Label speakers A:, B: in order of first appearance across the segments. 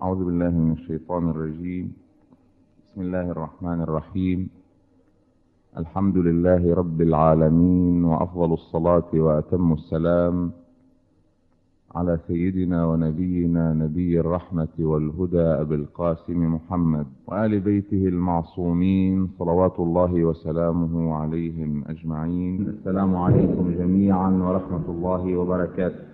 A: أعوذ بالله من الشيطان الرجيم. بسم الله الرحمن الرحيم. الحمد لله رب العالمين، وأفضل الصلاة وأتم السلام على سيدنا ونبينا نبي الرحمة والهدى أبي القاسم محمد وآل بيته المعصومين صلوات الله وسلامه عليهم أجمعين. السلام عليكم جميعا ورحمة الله وبركاته.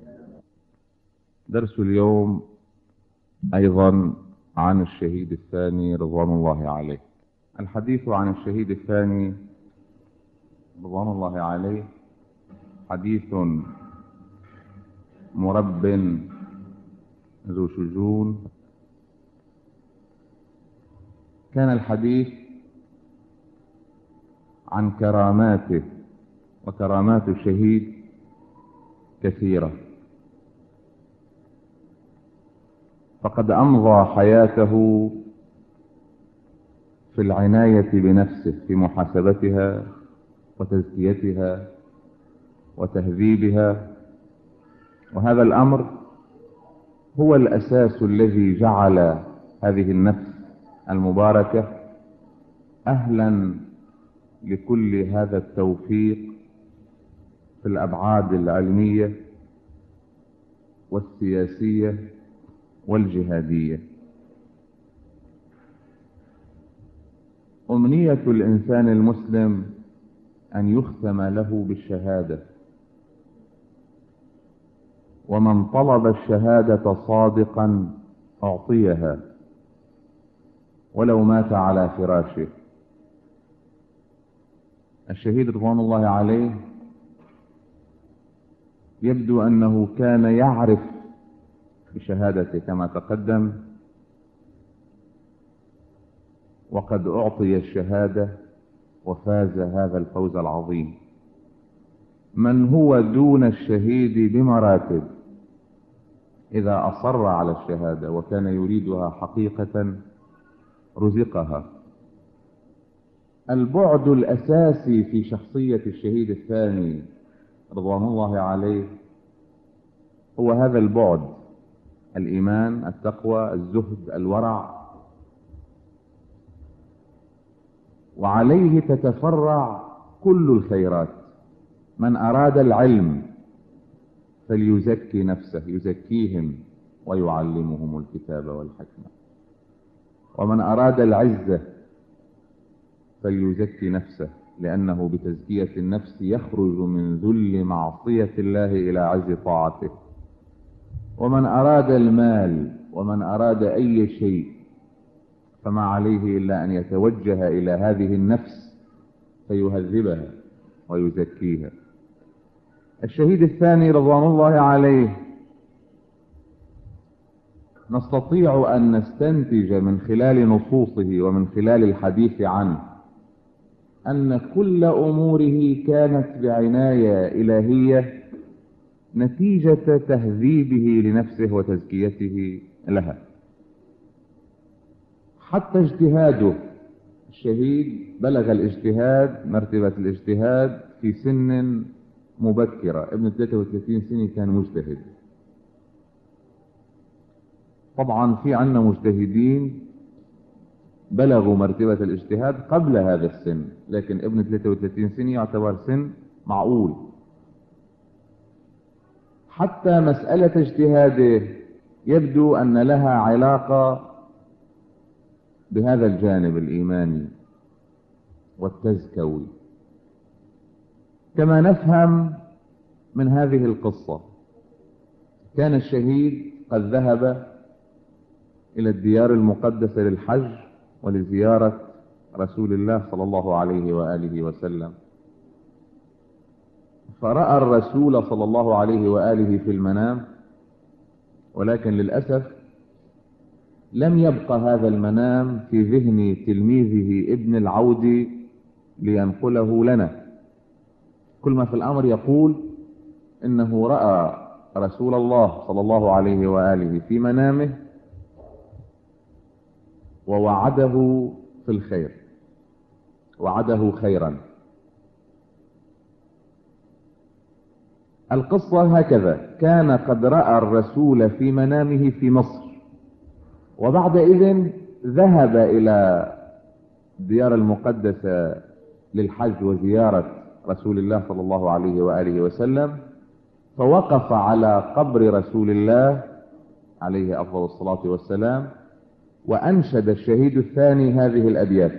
A: درس اليوم أيضا عن الشهيد الثاني رضوان الله عليه. الحديث عن الشهيد الثاني رضوان الله عليه حديث مرب ذو شجون. كان الحديث عن كراماته، وكرامات الشهيد كثيرة، فقد أمضى حياته في العناية بنفسه، في محاسبتها وتزكيتها وتهذيبها، وهذا الأمر هو الأساس الذي جعل هذه النفس المباركة أهلا لكل هذا التوفيق في الأبعاد العلمية والسياسية والجهادية. أمنية الإنسان المسلم أن يختم له بالشهادة، ومن طلب الشهادة صادقا أعطيها ولو مات على فراشه. الشهيد رضوان الله عليه يبدو أنه كان يعرف بشهادته كما تقدم، وقد أعطي الشهادة وفاز هذا الفوز العظيم. من هو دون الشهيد بمراتب إذا أصر على الشهادة وكان يريدها حقيقة رزقها. البعد الأساسي في شخصية الشهيد الثاني رضوان الله عليه هو هذا البعد: الإيمان، التقوى، الزهد، الورع، وعليه تتفرع كل الخيرات. من أراد العلم فليزكي نفسه، يزكيهم ويعلمهم الكتاب والحكمة. ومن أراد العزة فليزكي نفسه، لأنه بتزكية النفس يخرج من ذل معصية الله إلى عز طاعته. ومن أراد المال ومن أراد أي شيء فما عليه إلا أن يتوجه إلى هذه النفس فيهذبها ويزكيها. الشهيد الثاني رضوان الله عليه نستطيع أن نستنتج من خلال نصوصه ومن خلال الحديث عنه أن كل أموره كانت بعناية إلهية نتيجة تهذيبه لنفسه وتزكيته لها. حتى اجتهاده، الشهيد بلغ الاجتهاد، مرتبة الاجتهاد في سن مبكرة. ابن 33 سنة كان مجتهد. طبعا في عنا مجتهدين بلغوا مرتبة الاجتهاد قبل هذا السن، لكن ابن 33 سنة يعتبر سن معقول. حتى مسألة اجتهاده يبدو أن لها علاقة بهذا الجانب الإيماني والتزكوي. كما نفهم من هذه القصة، كان الشهيد قد ذهب إلى الديار المقدسة للحج ولزيارة رسول الله صلى الله عليه وآله وسلم، فرأى الرسول صلى الله عليه وآله في المنام، ولكن للأسف لم يبق هذا المنام في ذهن تلميذه ابن العودي لينقله لنا. كل ما في الأمر يقول إنه رأى رسول الله صلى الله عليه وآله في منامه ووعده في الخير، وعده خيرا. القصة هكذا: كان قد رأى الرسول في منامه في مصر، وبعدئذ ذهب إلى الديار المقدسة للحج وزيارة رسول الله صلى الله عليه وآله وسلم، فوقف على قبر رسول الله عليه أفضل الصلاة والسلام، وأنشد الشهيد الثاني هذه الأبيات: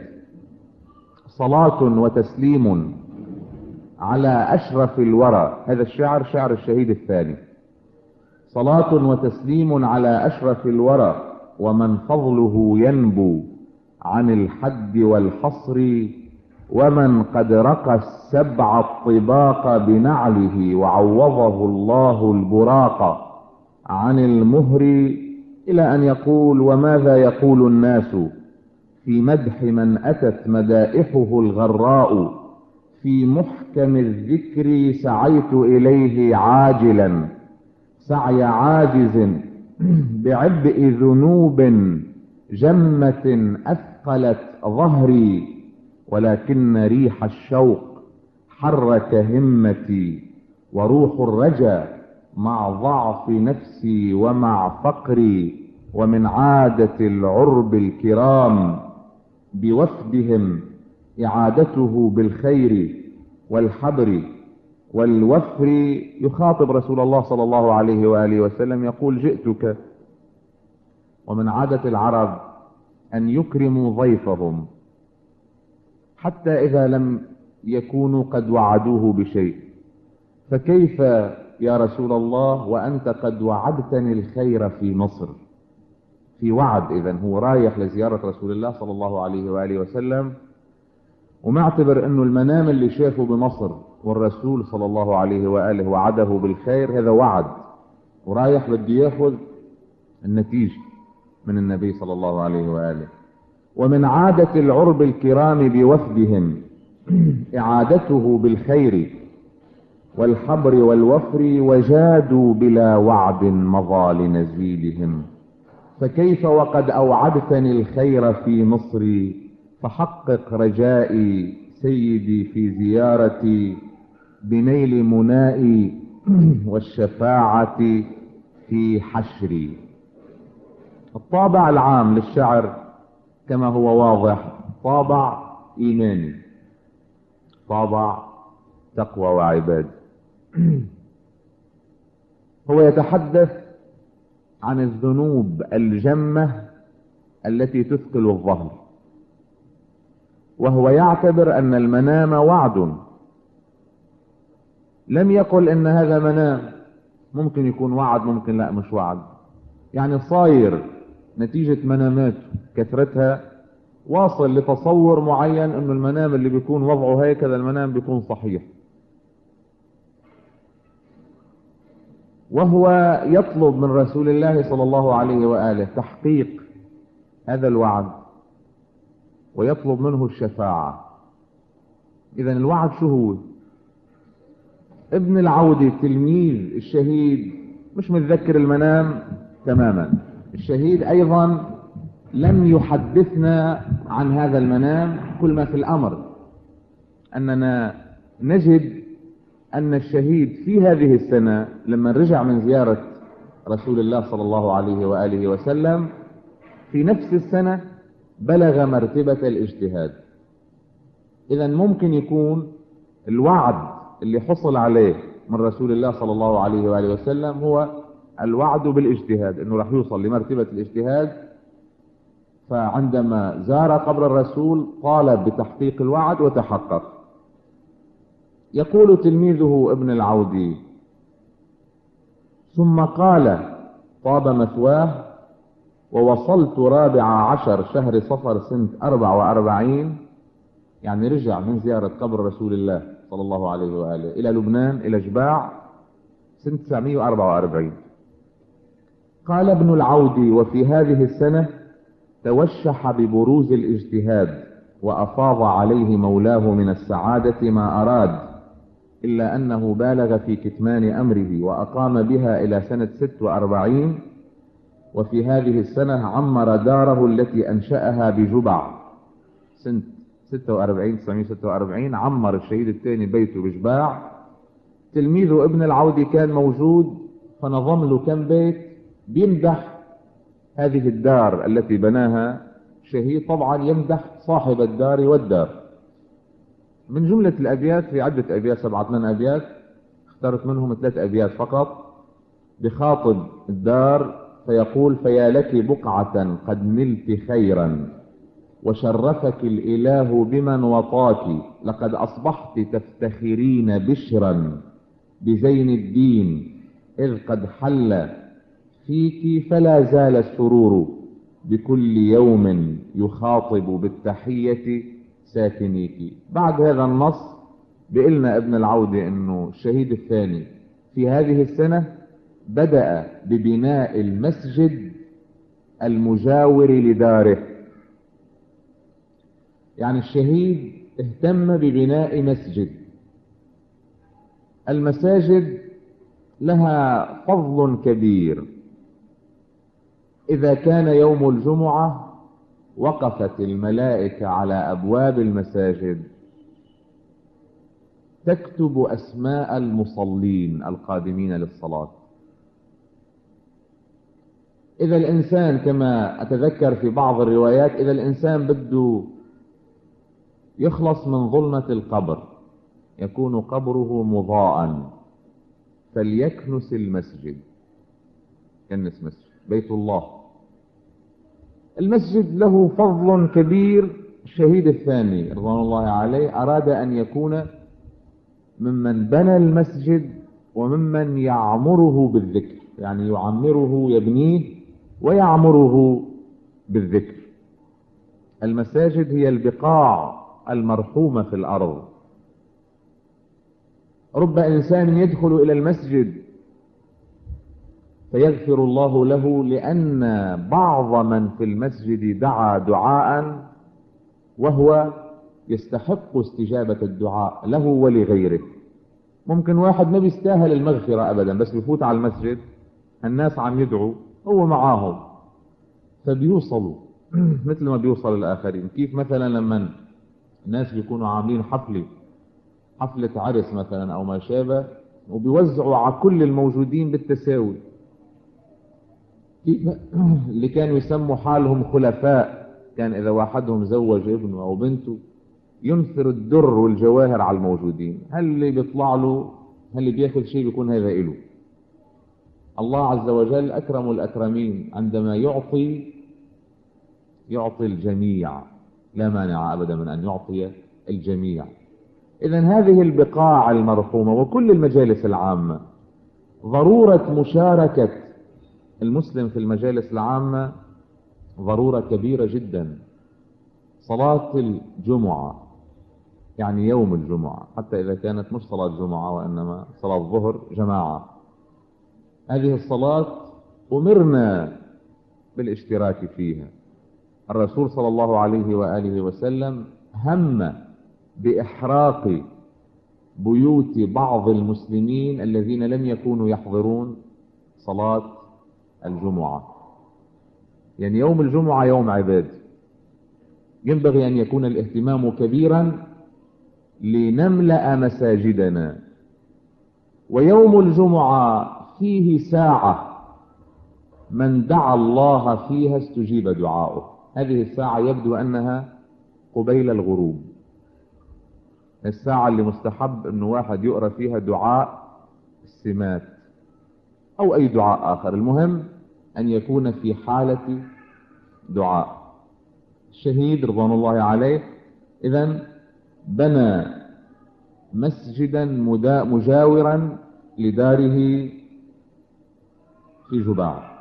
A: صلاة وتسليم على أشرف الورى. هذا الشعر شعر الشهيد الثاني: صلاة وتسليم على أشرف الورى ومن فضله ينبو عن الحد والحصر، ومن قد رقى السبع الطباق بنعله وعوضه الله البراق عن المهر، إلى أن يقول: وماذا يقول الناس في مدح من أتت مدائحه الغراء، في محكم الذكر سعيت إليه عاجلا سعي عاجز بعبء ذنوب جمة أثقلت ظهري، ولكن ريح الشوق حرك همتي، وروح الرجا مع ضعف نفسي ومع فقري، ومن عادة العرب الكرام بوفدهم إعادته بالخير والحبر والوفر. يخاطب رسول الله صلى الله عليه وآله وسلم يقول: جئتك. ومن عادة العرب أن يكرموا ضيفهم حتى إذا لم يكونوا قد وعدوه بشيء، فكيف يا رسول الله وأنت قد وعدتني الخير في مصر؟ في وعد. إذن هو رايح لزيارة رسول الله صلى الله عليه وآله وسلم، ومعتبر أنه المنام اللي شافه بمصر والرسول صلى الله عليه وآله وعده بالخير هذا وعد، ورايح بده ياخذ النتيجة من النبي صلى الله عليه وآله. ومن عادة العرب الكرام بوفدهم إعادته بالخير والحبر والوفر، وجادوا بلا وعد مضى لنزيلهم، فكيف وقد أوعدتني الخير في مصري، فحقق رجائي سيدي في زيارتي بنيل منائي والشفاعة في حشري. الطابع العام للشعر كما هو واضح طابع إيماني، طابع تقوى وعباد. هو يتحدث عن الذنوب الجمة التي تثقل الظهر، وهو يعتبر أن المنام وعد. لم يقل إن هذا منام، ممكن يكون وعد ممكن لا مش وعد، يعني صاير نتيجة منامات كثرتها واصل لتصور معين انه المنام اللي بيكون وضعه هكذا المنام بيكون صحيح، وهو يطلب من رسول الله صلى الله عليه وآله تحقيق هذا الوعد، ويطلب منه الشفاعة. إذن الوعد شو هو؟ ابن العودي تلميذ الشهيد مش متذكر المنام تماما، الشهيد أيضا لم يحدثنا عن هذا المنام. كل ما في الأمر أننا نجد أن الشهيد في هذه السنة لما رجع من زيارة رسول الله صلى الله عليه وآله وسلم في نفس السنة بلغ مرتبة الاجتهاد. إذن ممكن يكون الوعد اللي حصل عليه من رسول الله صلى الله عليه وآله وسلم هو الوعد بالاجتهاد، انه راح يوصل لمرتبة الاجتهاد، فعندما زار قبر الرسول طالب بتحقيق الوعد وتحقق. يقول تلميذه ابن العودي: ثم قال: طاب مثواه، ووصلت 14 شهر صفر سنة 44، يعني رجع من زيارة قبر رسول الله صلى الله عليه وآله إلى لبنان إلى جباع سنة 944. قال ابن العودي: وفي هذه السنة توشح ببروز الاجتهاد، وأفاض عليه مولاه من السعادة ما أراد، إلا أنه بالغ في كتمان أمره وأقام بها إلى سنة 46. وفي هذه السنة عمر داره التي أنشأها بجبع سنة 946 عمر الشهيد الثاني بيته بجباع. تلميذه ابن العودي كان موجود، فنظم له كم بيت بيمدح هذه الدار التي بناها شهيد طبعا يمدح صاحب الدار والدار. من جملة الأبيات في عدة أبيات، 7 أبيات، اخترت منهم 3 أبيات فقط، بخاطب الدار فيقول: فيا لك بقعة قد نلت خيرا وشرفك الإله بمن وطاك، لقد أصبحت تفتخرين بشرا بزين الدين إذ قد حل فيك، فلا زال السرور بكل يوم يخاطب بالتحية ساكنيك. بعد هذا النص بقلنا ابن العودة انه الشهيد الثاني في هذه السنة بدأ ببناء المسجد المجاور لداره. يعني الشهيد اهتم ببناء مسجد. المساجد لها فضل كبير. إذا كان يوم الجمعة وقفت الملائكة على أبواب المساجد تكتب أسماء المصلين القادمين للصلاة. إذا الإنسان كما أتذكر في بعض الروايات، إذا الإنسان بده يخلص من ظلمة القبر، يكون قبره مضاء، فليكنس المسجد. كنس مسجد بيت الله. المسجد له فضل كبير. الشهيد الثاني رضوان الله عليه أراد أن يكون ممن بنى المسجد وممن يعمره بالذكر، يعني يعمره، يبنيه ويعمره بالذكر. المساجد هي البقاع المرحومة في الأرض. رب إنسان يدخل إلى المسجد فيغفر الله له لأن بعض من في المسجد دعا دعاء وهو يستحق استجابة الدعاء له ولغيره. ممكن واحد ما بيستاهل المغفرة أبدا، بس بيفوت على المسجد الناس عم يدعوا هو معاهم فبيوصلوا مثل ما بيوصل الآخرين. كيف مثلا لما الناس بيكونوا عاملين حفلة عرس مثلا أو ما شابه، وبيوزعوا على كل الموجودين بالتساوي. كيف اللي كانوا يسموا حالهم خلفاء، كان إذا واحدهم زوج ابنه أو بنته ينثر الدر والجواهر على الموجودين. هل اللي بيطلع له، هل اللي بياخذ شيء بيكون هذا إله. الله عز وجل أكرم الأكرمين، عندما يعطي الجميع، لا مانع أبدا من أن يعطي الجميع. إذن هذه البقاع المرحومة وكل المجالس العامة، ضرورة مشاركة المسلم في المجالس العامة ضرورة كبيرة جدا. صلاة الجمعة، يعني يوم الجمعة، حتى إذا كانت مش صلاة جمعة وإنما صلاة الظهر جماعة، هذه الصلاة أمرنا بالاشتراك فيها. الرسول صلى الله عليه وآله وسلم هم بإحراق بيوت بعض المسلمين الذين لم يكونوا يحضرون صلاة الجمعة. يعني يوم الجمعة يوم عباد، ينبغي أن يكون الاهتمام كبيرا لنملأ مساجدنا. ويوم الجمعة فيه ساعة من دعا الله فيها استجيب دعاؤه. هذه الساعة يبدو أنها قبيل الغروب، الساعة اللي مستحب أنه واحد يقرأ فيها دعاء السمات أو أي دعاء آخر، المهم أن يكون في حالة دعاء. الشهيد رضوان الله عليه إذن بنى مسجدا مجاورا لداره في جباع.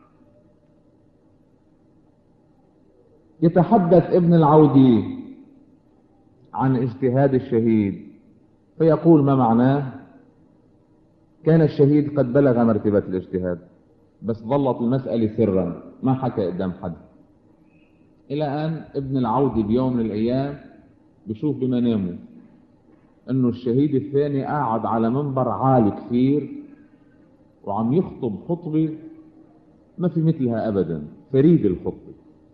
A: يتحدث ابن العودي عن اجتهاد الشهيد فيقول: ما معناه؟ كان الشهيد قد بلغ مرتبة الاجتهاد، بس ظلت المسألة سرا، ما حكى قدام حد، إلى أن ابن العودي بيوم من الأيام بشوف بمنامه أنه الشهيد الثاني قاعد على منبر عالي كثير وعم يخطب خطبة ما في مثلها أبدا، فريد الخطبة.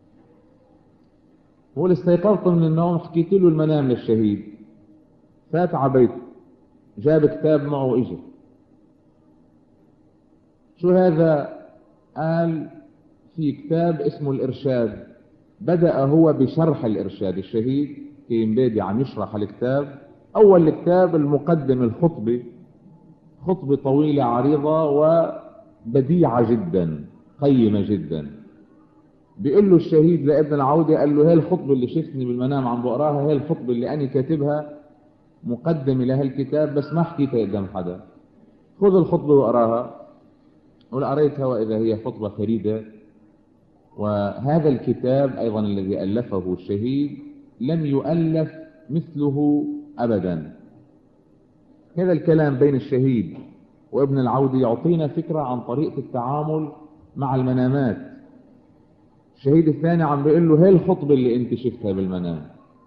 A: هو اللي استيقظت من النوم، حكيت له المنام للشهيد، فات على بيته جاب كتاب معه وإجا. شو هذا؟ قال: في كتاب اسمه الإرشاد، بدأ هو بشرح الإرشاد. الشهيد كيمبيدي عم يشرح الكتاب. أول الكتاب المقدم الخطبة، خطبة طويلة عريضة وبديعة جدا، قيمة جدا. بيقول له الشهيد لابن العودة، قال له هي الخطبة اللي شفتني بالمنام عم بقراها، هي الخطبة اللي أنا كاتبها مقدمة لهالكتاب، بس ما حكيتها قدام حدا. خذ الخطبة وقراها. قريتها وإذا هي خطبة فريدة. وهذا الكتاب أيضا الذي ألفه الشهيد لم يؤلف مثله أبدا. هذا الكلام بين الشهيد وابن العودة يعطينا فكرة عن طريقة التعامل مع المنامات. الشهيد الثاني عم بيقول له هي الخطبة اللي انت شفتها بالمنام.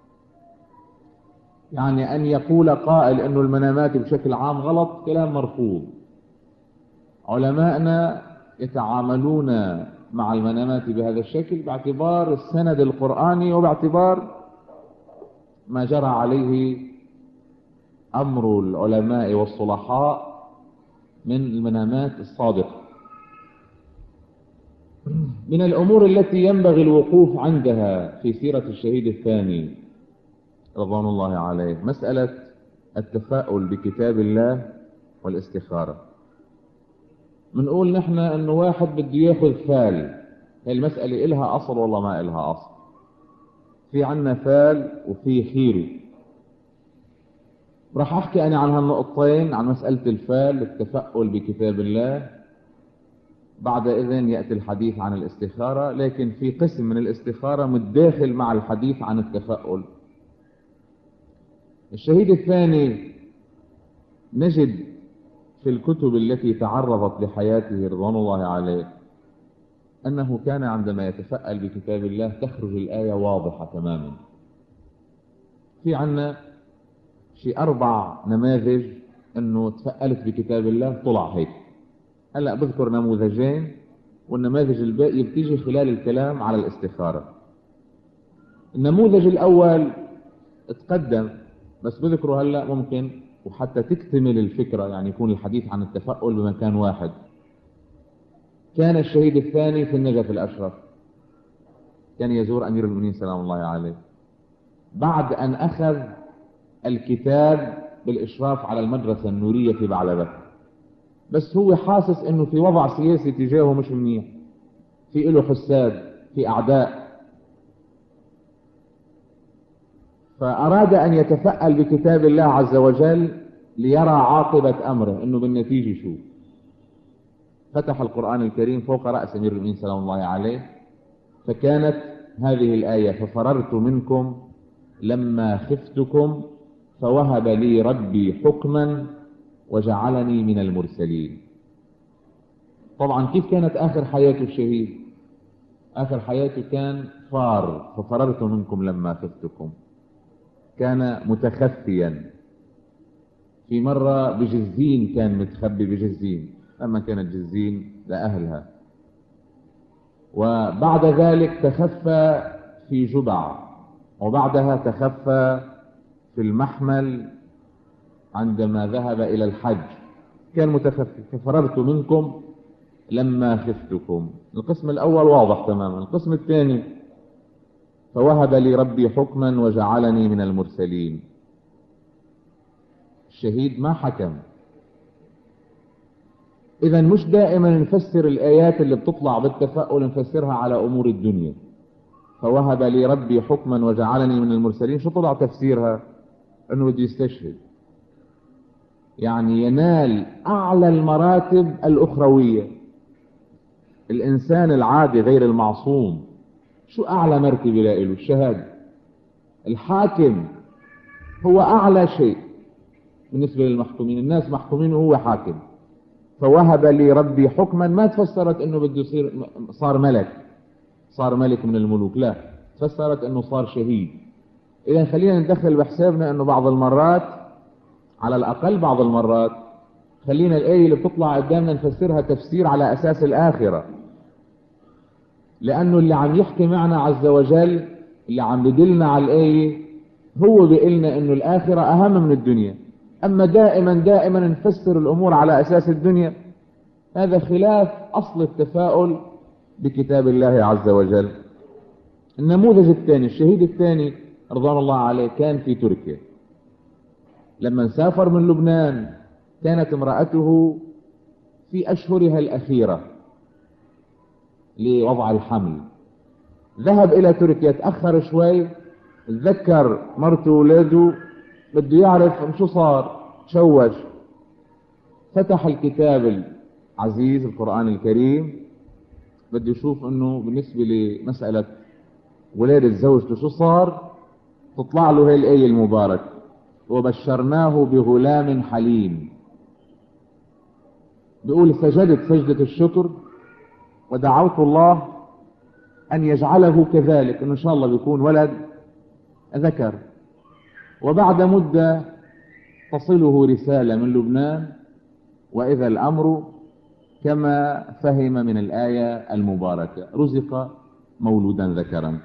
A: يعني أن يقول قائل أنه المنامات بشكل عام غلط، كلام مرفوض. علماءنا يتعاملون مع المنامات بهذا الشكل باعتبار السند القرآني وباعتبار ما جرى عليه أمر العلماء والصلحاء من المنامات الصادقة. من الأمور التي ينبغي الوقوف عندها في سيرة الشهيد الثاني رضوان الله عليه مسألة التفاؤل بكتاب الله والاستخارة. بنقول نحن أنه واحد بده ياخذ فال، هي المسألة إلها أصل والله ما إلها أصل. في عنا فال وفي خيري. راح أحكي أنا عن هالنقطتين، عن مسألة الفال، التفاؤل بكتاب الله. بعد إذن يأتي الحديث عن الاستخارة، لكن في قسم من الاستخارة متداخل مع الحديث عن التفاؤل. الشهيد الثاني نجد في الكتب التي تعرضت لحياته رضوان الله عليه أنه كان عندما يتفأل بكتاب الله تخرج الآية واضحة تماما. في عنا شي 4 نماذج أنه تفألت بكتاب الله طلع هيك. هلأ بذكر نموذجين، والنماذج الباقي بتيجي خلال الكلام على الاستخارة. النموذج الأول اتقدم بس بذكره هلأ ممكن وحتى تكتمل الفكرة، يعني يكون الحديث عن التفاؤل بمكان واحد. كان الشهيد الثاني في النجف الأشرف، كان يزور أمير المؤمنين سلام الله عليه بعد أن أخذ الكتاب بالإشراف على المدرسة النورية في بعلبك. بس هو حاسس أنه في وضع سياسي تجاهه مش منيح، في له حساد، في أعداء، فأراد أن يتفأل بكتاب الله عز وجل ليرى عاقبة أمره، أنه بالنتيجة شو. فتح القرآن الكريم فوق رأس أمير المؤمنين سلام الله عليه، فكانت هذه الآية: ففررت منكم لما خفتكم فوهب لي ربي حكما وجعلني من المرسلين. طبعا كيف كانت آخر حياته الشهيد؟ آخر حياته كان فار، ففررت منكم لما خفتكم. كان متخفيا. في مرة بجزين كان متخبي بجزين، لما كانت جزين لأهلها. وبعد ذلك تخفى في جبع، وبعدها تخفى في المحمل عندما ذهب إلى الحج. كان متخفي. ففررت منكم لما خفتكم. القسم الأول واضح تماما. القسم الثاني: فوهب لي ربي حكما وجعلني من المرسلين. الشهيد ما حكم. إذا مش دائما نفسر الآيات اللي بتطلع بالتفاؤل نفسرها على أمور الدنيا. فوهب لي ربي حكما وجعلني من المرسلين، شو طلع تفسيرها؟ أنه بده يستشهد، يعني ينال أعلى المراتب الأخروية. الإنسان العادي غير المعصوم شو أعلى مرتبة له؟ الشهادة. الحاكم هو أعلى شيء بالنسبة للمحكومين. الناس محكومين وهو حاكم. فوهب لي ربي حكما ما تفسرت أنه بده يصير صار ملك، صار ملك من الملوك، لا، تفسرت أنه صار شهيد. إذا خلينا ندخل بحسابنا أنه بعض المرات، على الأقل بعض المرات، خلينا الآية اللي بتطلع قدامنا نفسرها تفسير على أساس الآخرة، لأنه اللي عم يحكي معنا عز وجل، اللي عم بدلنا على الآية، هو بيقلنا أنه الآخرة أهم من الدنيا. أما دائما نفسر الأمور على أساس الدنيا، هذا خلاف أصل التفاؤل بكتاب الله عز وجل. النموذج الثاني، الشهيد الثاني رضوان الله عليه، كان في تركيا. لما سافر من لبنان كانت امرأته في أشهرها الأخيرة لوضع الحمل. ذهب إلى تركيا، تأخر شوي، تذكر مرته وولاده، بده يعرف شو صار، تشوش، فتح الكتاب العزيز القرآن الكريم، بده يشوف انه بالنسبة لمسألة ولادة زوجته شو صار. تطلع له هي الآية المباركة: وبشرناه بغلام حليم. بيقول سجدت سجدة الشكر ودعوت الله أن يجعله كذلك، إن شاء الله بيكون ولد ذكر. وبعد مدة تصله رسالة من لبنان، وإذا الأمر كما فهم من الآية المباركة: رزق مولودا ذكرا.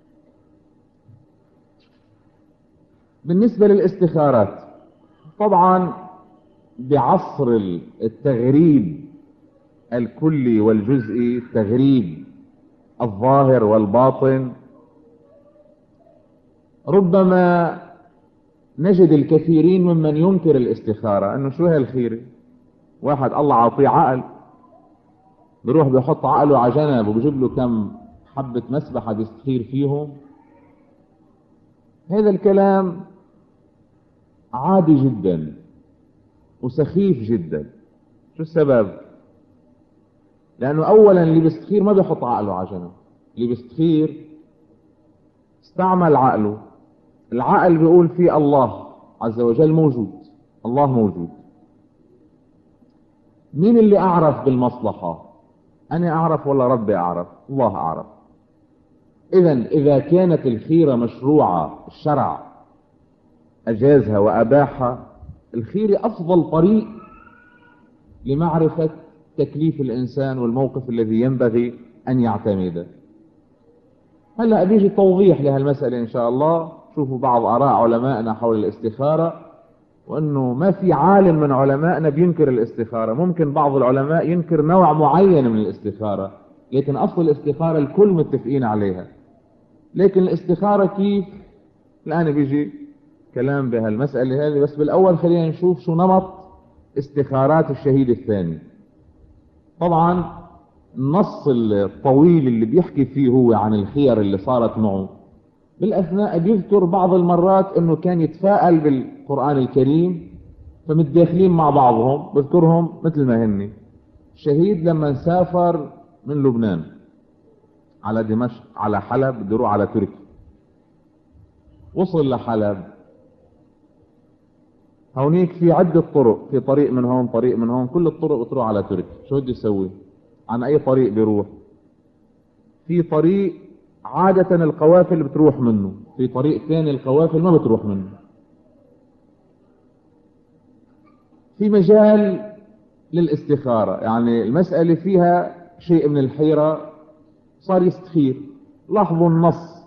A: بالنسبة للاستخارات، طبعا بعصر التغريب الكلي والجزئي، التغريب الظاهر والباطن، ربما نجد الكثيرين ممن ينكر الاستخارة. انه شو هي الخيرة؟ واحد الله عطيه عقل، بيروح بيحط عقله على جنب وبيجيب له كم حبة مسبحة بيستخير فيهم. هذا الكلام عادي جدا وسخيف جدا. شو السبب؟ لأنه أولا اللي بيستخير ما بيحط عقله على جنب، اللي بيستخير استعمل عقله. العقل بيقول فيه الله عز وجل موجود، الله موجود. مين اللي أعرف بالمصلحة؟ أنا أعرف ولا ربي أعرف؟ الله أعرف. إذا كانت الخيرة مشروعة، الشرع أجازها وأباحها، الخيرة أفضل طريق لمعرفة تكليف الإنسان والموقف الذي ينبغي أن يعتمده. هلأ بيجي توضيح لهالمسألة إن شاء الله. شوفوا بعض آراء علمائنا حول الاستخارة، وأنه ما في عالم من علمائنا بينكر الاستخارة. ممكن بعض العلماء ينكر نوع معين من الاستخارة، لكن أصل الاستخارة الكل متفقين عليها. لكن الاستخارة كيف؟ الآن بيجي كلام بهالمسألة هذه، بس بالأول خلينا نشوف شو نمط استخارات الشهيد الثاني. طبعا النص الطويل اللي بيحكي فيه هو عن الخير اللي صارت معه، بالأثناء بيذكر بعض المرات انه كان يتفاءل بالقرآن الكريم، فمتداخلين مع بعضهم، بذكرهم مثل ما هن. الشهيد لما سافر من لبنان على دمشق على حلب، بده يروح على تركيا. وصل لحلب، هونيك في عدة طرق، في طريق من هون طريق من هون، كل الطرق بتروح على تركيا. شو بده يسوي؟ عن اي طريق بيروح؟ في طريق عادة القوافل بتروح منه، في طريق ثاني القوافل ما بتروح منه. في مجال للاستخارة، يعني المسألة فيها شيء من الحيرة، صار يستخير. لاحظوا النص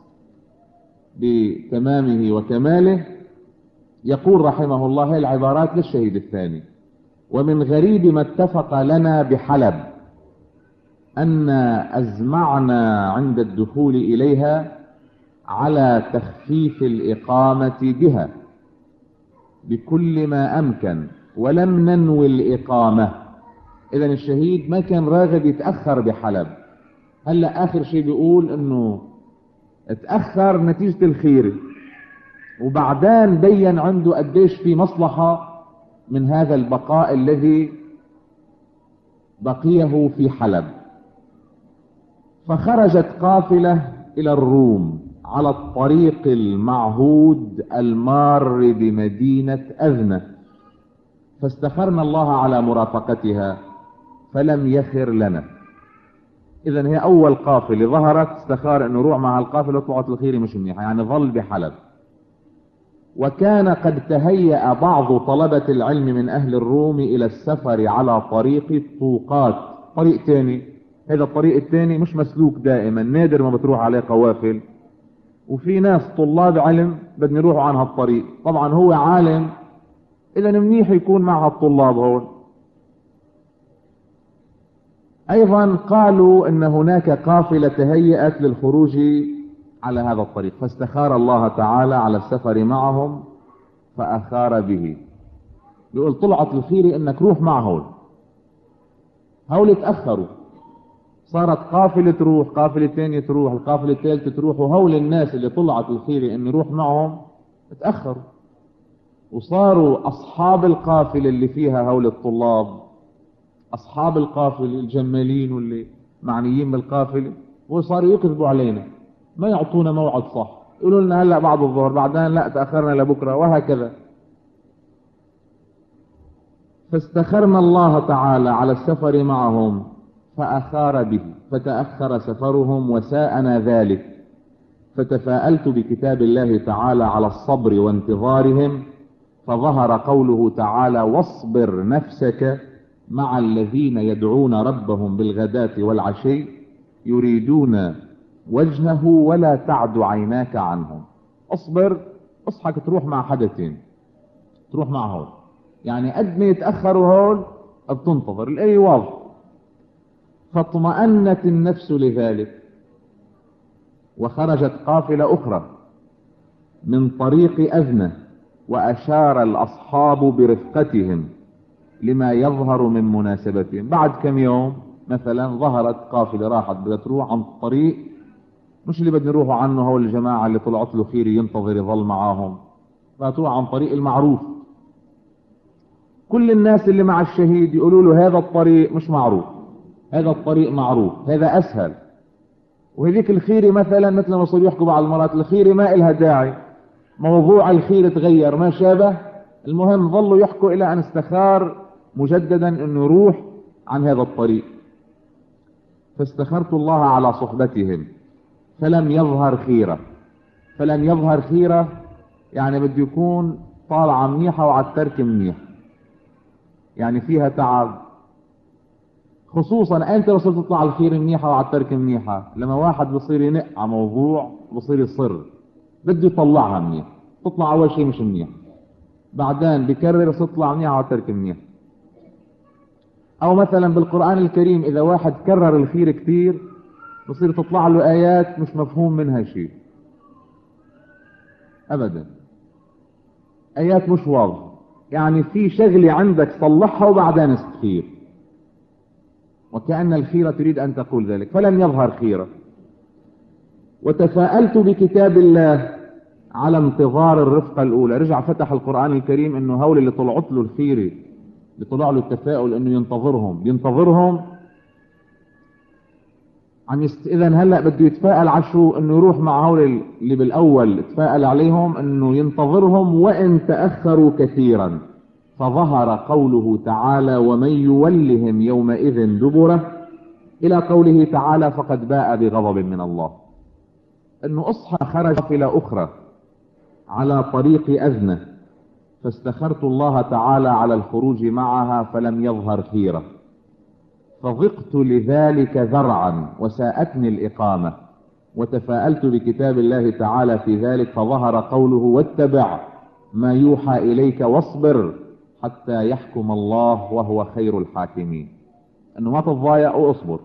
A: بتمامه وكماله. يقول رحمه الله هي العبارات للشهيد الثاني: ومن غريب ما اتفق لنا بحلب أن أزمعنا عند الدخول إليها على تخفيف الإقامة بها بكل ما أمكن، ولم ننوي الإقامة. إذا الشهيد ما كان راغب يتأخر بحلب. هلأ آخر شيء بيقول إنه اتأخر نتيجة الخيرة، وبعدين بين عنده قديش في مصلحة من هذا البقاء الذي بقيه في حلب. فخرجت قافلة إلى الروم على الطريق المعهود المار بمدينة أذنة، فاستخرنا الله على مرافقتها فلم يخر لنا. إذن هي أول قافلة ظهرت، استخار أنه روح مع القافلة وطلعت الخيرة مش منيحة، يعني ظل بحلب. وكان قد تهيأ بعض طلبة العلم من أهل الروم إلى السفر على طريق الطوقات، طريق تاني. هذا الطريق التاني مش مسلوك دائما، نادر ما بتروح عليه قوافل، وفي ناس طلاب علم بدهم يروحوا عن هالطريق. طبعا هو عالم، إذا منيح يكون مع هالطلاب هون. أيضا قالوا أن هناك قافلة تهيأت للخروج على هذا الطريق، فاستخار الله تعالى على السفر معهم فأخار به. يقول طلعت الخيرة انك روح معهم، هول تأخروا، صارت قافلة تروح، قافلة ثانية تروح، القافلة الثالثة تروح، وهول الناس اللي طلعت الخيرة ان يروح معهم تأخروا، وصاروا أصحاب القافلة اللي فيها هول الطلاب، أصحاب القافلة الجمالين واللي معنيين بالقافلة، وصاروا يكذبوا علينا، ما يعطونا موعد صح، يقولوا لنا هلأ بعد الظهر، بعدين لا تأخرنا لبكرة، وهكذا. فاستخرنا الله تعالى على السفر معهم فأخار به، فتأخر سفرهم وساءنا ذلك. فتفاءلت بكتاب الله تعالى على الصبر وانتظارهم، فظهر قوله تعالى: واصبر نفسك مع الذين يدعون ربهم بالغداة والعشي يريدون وجهه ولا تعد عيناك عنهم. اصبر، اصحك تروح مع حدثين، تروح معهم، يعني قد ما يتأخروا هول بتنتظر. الآية واضح. فاطمأنت النفس لذلك، وخرجت قافلة أخرى من طريق أذنة، وأشار الأصحاب برفقتهم لما يظهر من مناسبتهم. بعد كم يوم مثلا ظهرت قافلة راحت بدها تروح عن طريق مش اللي بدنا نروحوا عنه، هو الجماعة اللي طلعت له خيري ينتظر يظل معاهم، فتروح عن طريق المعروف. كل الناس اللي مع الشهيد يقولوا له هذا الطريق مش معروف، هذا الطريق معروف، هذا أسهل. وهذيك الخيرة مثلا مثل ما صاروا يحكوا بعض المرات، الخيرة ما إلها داعي، موضوع الخيرة تغير ما شابه، المهم ظلوا يحكوا إلى أن استخار مجددا أنه يروح عن هذا الطريق. فاستخرت الله على صحبتهم فلم يظهر خيرة. فلم يظهر خيرة يعني بده يكون طالعة منيحة وعلى الترك منيح، يعني فيها تعب. خصوصا انت وصلت تطلع الخير منيحة وعلى الترك منيحة، لما واحد بصير ينق على موضوع بصير يصر بده يطلعها منيح، تطلع اول شيء مش منيح، بعدين بكرر تطلع منيحة وعلى الترك منيح. او مثلا بالقرآن الكريم اذا واحد كرر الخير كتير بصير تطلع له ايات مش مفهوم منها شيء ابدا، ايات مش واضحة، يعني في شغلة عندك صلحها وبعدين استخير، وكأن الخيرة تريد أن تقول ذلك. فلم يظهر خيرة. وتفاءلت بكتاب الله على انتظار الرفقة الأولى. رجع فتح القرآن الكريم إنه هول اللي طلعت له الخيرة، اللي طلع له التفاؤل إنه ينتظرهم إذا هلأ بده يتفاءل على شو؟ إنه يروح مع هول اللي بالأول تفاءل عليهم إنه ينتظرهم وإن تأخروا كثيرا. فظهر قوله تعالى: ومن يولهم يومئذ دبره، إلى قوله تعالى: فقد باء بغضب من الله. انه اصحى خرج قافلة اخرى على طريق اذنة، فاستخرت الله تعالى على الخروج معها فلم يظهر خيرة، فضقت لذلك ذرعا وساءتني الإقامة. وتفاءلت بكتاب الله تعالى في ذلك، فظهر قوله: واتبع ما يوحى إليك واصبر حتى يحكم الله وهو خير الحاكمين. انه ما تتضايق واصبر.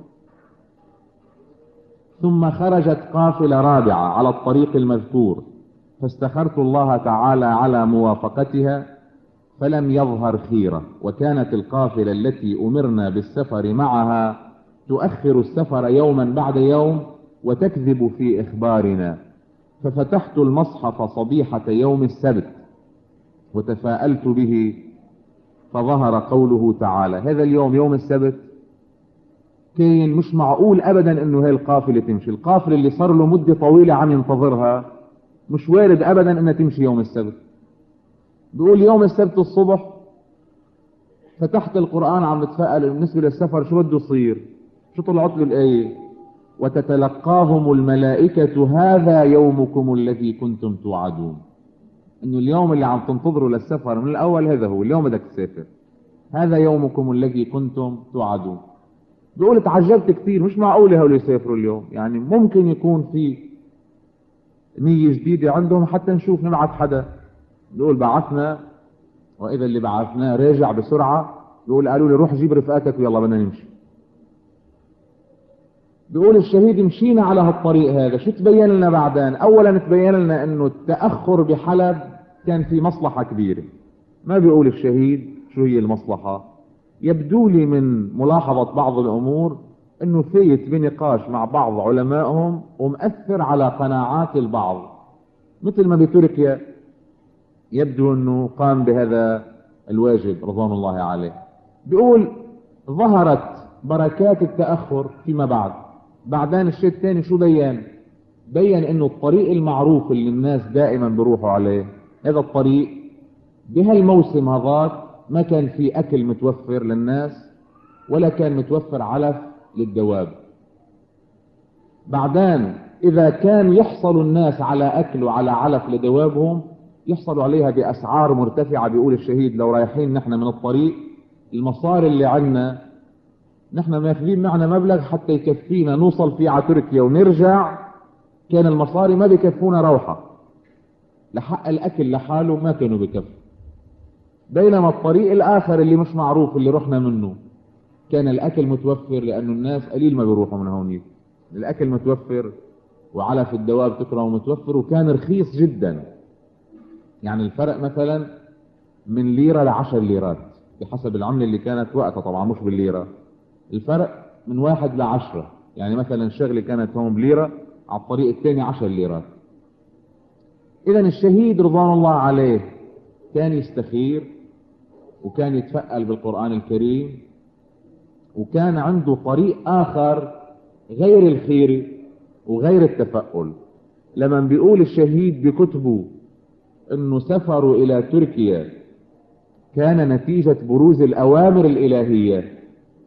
A: ثم خرجت قافلة رابعة على الطريق المذكور، فاستخرت الله تعالى على موافقتها فلم يظهر خيرة. وكانت القافلة التي أمرنا بالسفر معها تؤخر السفر يوما بعد يوم وتكذب في إخبارنا. ففتحت المصحف صبيحة يوم السبت وتفاءلت به، فظهر قوله تعالى. هذا اليوم يوم السبت كان مش معقول ابدا انه هي القافلة تمشي، القافلة اللي صار له مدة طويلة عم ينتظرها مش وارد ابدا انها تمشي يوم السبت. بيقول يوم السبت الصبح فتحت القرآن عم بتفائل بالنسبة للسفر شو بده يصير. شو طلعت له الآية؟ وتتلقاهم الملائكة هذا يومكم الذي كنتم توعدون. انه اليوم اللي عم تنتظروا للسفر من الاول هذا هو اليوم بدك تسافر، هذا يومكم الذي كنتم توعدون. بيقول تعجبت كثير، مش معقولة هؤلاء يسافروا اليوم، يعني ممكن يكون في نية جديدة عندهم حتى نشوف نبعث حدا. بيقول بعثنا، واذا اللي بعثناه راجع بسرعة، بيقول قالوا لي روح جيب رفقاتك ويلا بدنا نمشي. بيقول الشهيد مشينا على هالطريق هذا، شو تبين لنا بعدين؟ اولا تبين لنا انه التأخر بحلب كان في مصلحة كبيرة. ما بيقول الشهيد شو هي المصلحة؟ يبدو لي من ملاحظة بعض الامور انه فايت بنقاش مع بعض علمائهم ومؤثر على قناعات البعض، مثل ما بتركيا يبدو انه قام بهذا الواجب رضوان الله عليه. بيقول ظهرت بركات التأخر فيما بعد. بعدين الشيء الثاني شو بين؟ بين انه الطريق المعروف اللي الناس دائما بيروحوا عليه، هذا الطريق بهالموسم هذاك ما كان في اكل متوفر للناس ولا كان متوفر علف للدواب. بعدين اذا كان يحصل الناس على اكل وعلى علف لدوابهم يحصلوا عليها باسعار مرتفعة. بيقول الشهيد لو رايحين نحن من الطريق المصاري اللي عنا نحن ماخذين معنا مبلغ حتى يكفينا نوصل فيه على تركيا ونرجع، كان المصاري ما بكفونا روحة، لحق الاكل لحاله ما كانوا بكفوا. بينما الطريق الاخر اللي مش معروف اللي رحنا منه كان الاكل متوفر، لانه الناس قليل ما بيروحوا من هونيك، الاكل متوفر وعلف الدواب تكره متوفر، وكان رخيص جدا. يعني الفرق مثلا من ليرة ل10 ليرات بحسب العملة اللي كانت وقتها، طبعا مش بالليرة، الفرق من 1 ل10. يعني مثلا شغلة كانت هون بليرة على الطريق الثاني 10 ليرات. اذا الشهيد رضوان الله عليه كان يستخير وكان يتفأل بالقرآن الكريم، وكان عنده طريق اخر غير الخير وغير التفأل. لما بيقول الشهيد بكتبه انه سفروا الى تركيا كان نتيجة بروز الاوامر الالهية،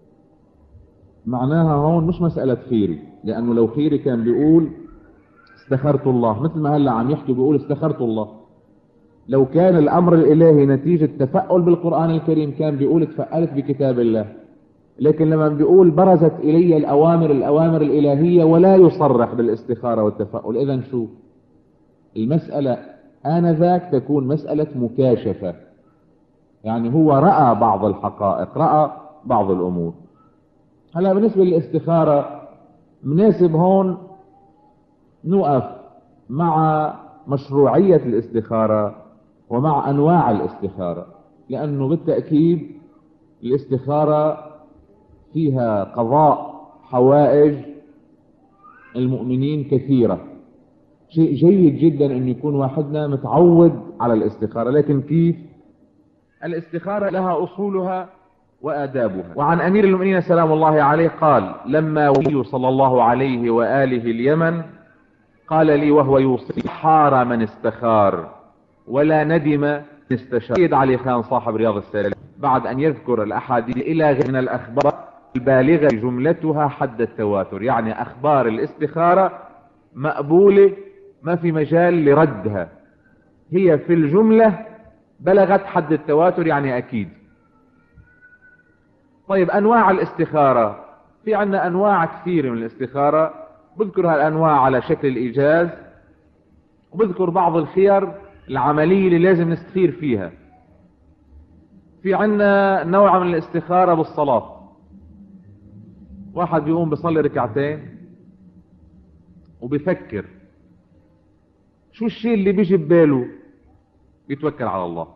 A: معناها هون مش مسألة خيري، لانه لو خيري كان بيقول استخرت الله، مثل ما هلا عم يحكي بيقول استخرت الله. لو كان الامر الالهي نتيجة تفأل بالقرآن الكريم كان بيقول اتفألت بكتاب الله. لكن لما بيقول برزت الي الاوامر الالهية ولا يصرح بالاستخارة والتفأل، اذا شو المسألة؟ آنذاك تكون مسألة مكاشفة، يعني هو رأى بعض الحقائق، رأى بعض الأمور. هلا بالنسبة للاستخارة مناسب هون نوقف مع مشروعية الاستخارة ومع أنواع الاستخارة، لأنه بالتأكيد الاستخارة فيها قضاء حوائج المؤمنين كثيرة. شيء جيد جدا أن يكون واحدنا متعود على الاستخارة، لكن كيف؟ الاستخارة لها أصولها وآدابها. وعن أمير المؤمنين سلام الله عليه قال لما ولي صلى الله عليه وآله اليمن قال لي وهو يوصي حار من استخار ولا ندم من استشار. سيد علي خان صاحب رياض السالكين بعد أن يذكر الأحاديث إلى غير من الأخبار البالغة جملتها حد التواتر، يعني أخبار الاستخارة مقبولة ما في مجال لردها، هي في الجملة بلغت حد التواتر يعني أكيد. طيب أنواع الاستخارة، في عنا أنواع كثيرة من الاستخارة، بذكر هالأنواع على شكل الإيجاز، وبذكر بعض الخيار العملية اللي لازم نستخير فيها. في عنا نوع من الاستخارة بالصلاة، واحد بيقوم بيصلي ركعتين وبيفكر شو الشيء اللي بيجي بباله، بيتوكل على الله.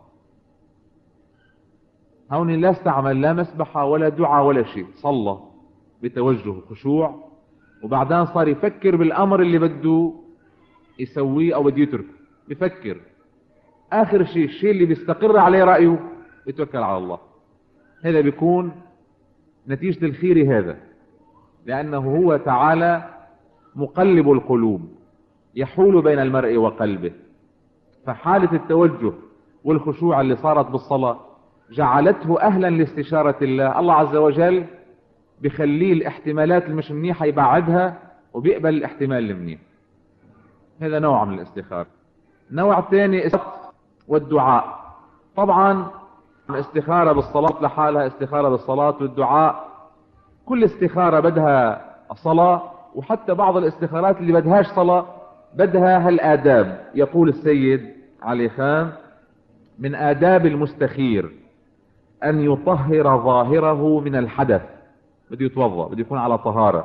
A: هون لا استعمل لا مسبحة ولا دعاء ولا شيء، صلى بتوجه وخشوع، وبعدين صار يفكر بالأمر اللي بده يسويه أو بده يتركه، بفكر آخر شيء الشيء اللي بيستقر عليه رأيه يتوكل على الله. هذا بيكون نتيجة الخير هذا، لأنه هو تعالى مقلب القلوب يحول بين المرء وقلبه. فحالة التوجه والخشوع اللي صارت بالصلاة جعلته أهلا لاستشارة الله. الله عز وجل بخليه الاحتمالات المش منيحة يبعدها وبيقبل الاحتمال المنيح. هذا نوع من الاستخارة. نوع ثاني والدعاء. طبعا الاستخارة بالصلاة لحالها، استخارة بالصلاة والدعاء، كل استخارة بدها صلاة، وحتى بعض الاستخارات اللي بدهاش صلاة بدها هالآداب. يقول السيد علي خان من آداب المستخير أن يطهر ظاهره من الحدث، بده يتوضأ، بده يكون على طهارة،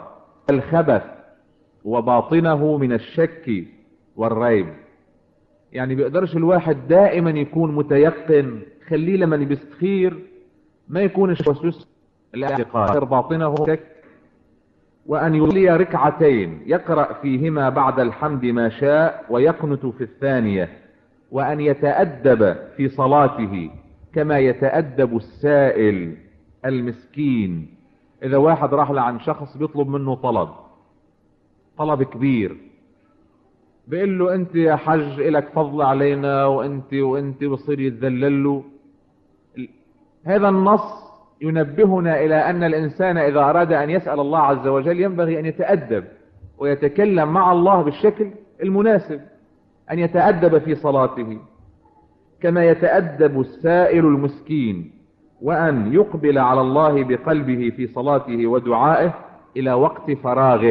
B: الخبث وباطنه من الشك والريب. يعني بيقدرش الواحد دائما يكون متيقن، خليه لما بيستخير ما يكونش وسوس الاعتقاد، باطنه شك. وأن يصلي ركعتين يقرأ فيهما بعد الحمد ما شاء ويقنت في الثانية، وأن يتأدب في صلاته كما يتأدب السائل المسكين. إذا واحد راح لعن شخص بيطلب منه طلب كبير، بيقول له أنت يا حج إلك فضل علينا وأنت بصير يتذلل له. هذا النص ينبهنا إلى أن الإنسان إذا أراد أن يسأل الله عز وجل ينبغي أن يتأدب ويتكلم مع الله بالشكل المناسب، أن يتأدب في صلاته كما يتأدب السائل المسكين، وأن يقبل على الله بقلبه في صلاته ودعائه إلى وقت فراغه.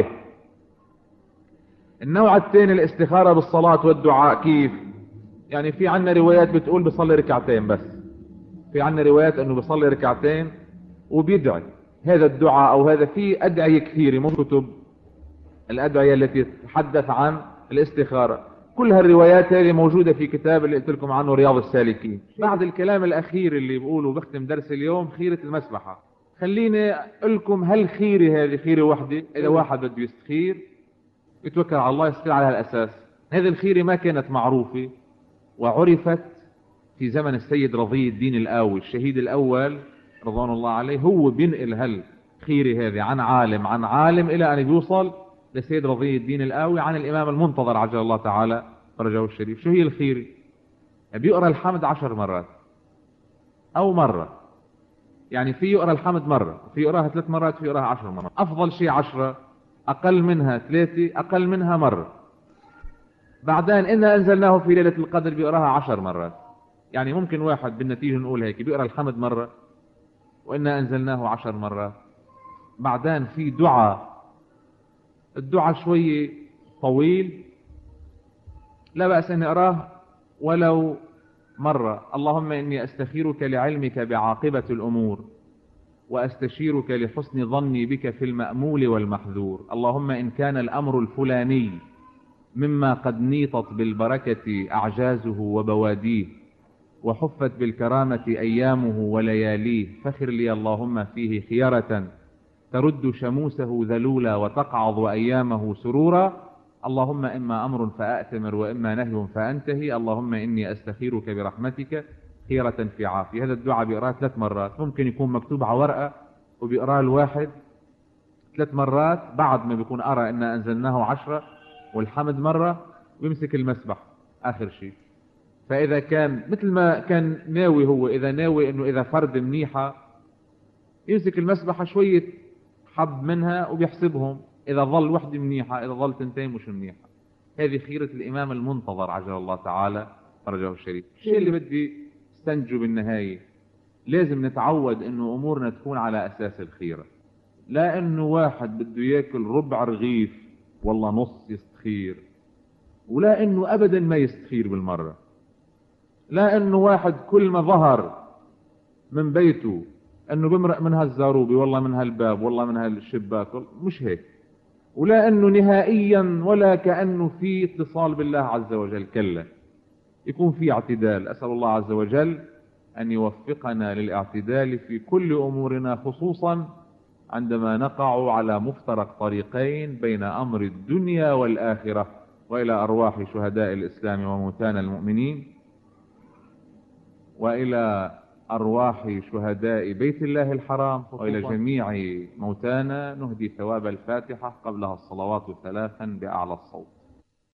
B: النوع الثاني الاستخارة بالصلاة والدعاء. كيف؟ يعني في عنا روايات بتقول بصلي ركعتين بس، في عنا روايات انه بصلي ركعتين وبيدعي هذا الدعاء او هذا. في ادعية كثيرة من كتب الادعية التي تتحدث عن الاستخارة. كل هالروايات هذه موجودة في كتاب اللي قلت لكم عنه رياض السالكين. بعد الكلام الاخير اللي بقوله بختم درس اليوم، خيرة المسبحة. خليني اقول لكم هل خيرة هذه خيرة وحدة؟ اذا واحد بده يستخير يتوكل على الله يستخير على هالاساس. هذه الخيرة ما كانت معروفة وعرفت في زمن السيد رضي الدين الآوي الشهيد الأول رضوان الله عليه. هو بينقل هالخيرة هذه عن عالم إلى أن يوصل لسيد رضي الدين الآوي عن الإمام المنتظر عجل الله تعالى فرجه الشريف. شو هي الخيرة؟ بيقرأ الحمد 10 مرات أو مرة. يعني في يقرأ الحمد مرة، في يقرأها 3 مرات، في يقرأها 10 مرات. أفضل شيء 10، أقل منها 3، أقل منها مرة. بعدين إنا أنزلناه في ليلة القدر بيقرأها 10 مرات. يعني ممكن واحد بالنتيجة نقول هيك بيقرأ الحمد مرة وإنا أنزلناه 10 مرات. بعدين في دعاء، الدعاء شوي طويل، لا بأس أن أراه ولو مرة. اللهم إني أستخيرك لعلمك بعاقبة الأمور، وأستشيرك لحسن ظني بك في المأمول والمحذور. اللهم إن كان الأمر الفلاني مما قد نيطت بالبركة أعجازه وبواديه، وحفت بالكرامة أيامه ولياليه، فخر لي اللهم فيه خيرة ترد شموسه ذلولا وتقعض أيامه سرورا. اللهم إما أمر فأأتمر وإما نهي فأنتهي. اللهم إني أستخيرك برحمتك خيرة في عافية. هذا الدعاء بيقرأه 3 مرات. ممكن يكون مكتوب على ورقة وبيقرأه الواحد 3 مرات. بعد ما بيكون قرأ إنا أنزلناه 10 والحمد مرة بيمسك المسبح آخر شيء. فإذا كان مثل ما كان ناوي هو، إذا ناوي إنه إذا فرد منيحة يمسك المسبحة شوية حب منها وبيحسبهم، إذا ظل وحدة منيحة، إذا ظل 2 مش منيحة. هذه خيرة الإمام المنتظر عجل الله تعالى فرجه الشريف. الشيء اللي بدي استنتجه بالنهاية، لازم نتعود إنه أمورنا تكون على أساس الخيرة. لا إنه واحد بده ياكل ربع رغيف والله نص يستخير، ولا إنه أبدا ما يستخير بالمرة. لا إنه واحد كل ما ظهر من بيته إنه بمرق من هالزاروبي والله من هالباب والله من هالشباك، مش هيك. ولا إنه نهائيا ولا كأنه في اتصال بالله عز وجل، كلا، يكون في اعتدال. أسأل الله عز وجل أن يوفقنا للاعتدال في كل أمورنا، خصوصا عندما نقع على مفترق طريقين بين أمر الدنيا والآخرة. وإلى أرواح شهداء الإسلام وموتانا المؤمنين، وإلى أرواح شهداء بيت الله الحرام، وإلى جميع موتانا نهدي ثواب الفاتحة قبلها الصلوات 3 بأعلى الصوت.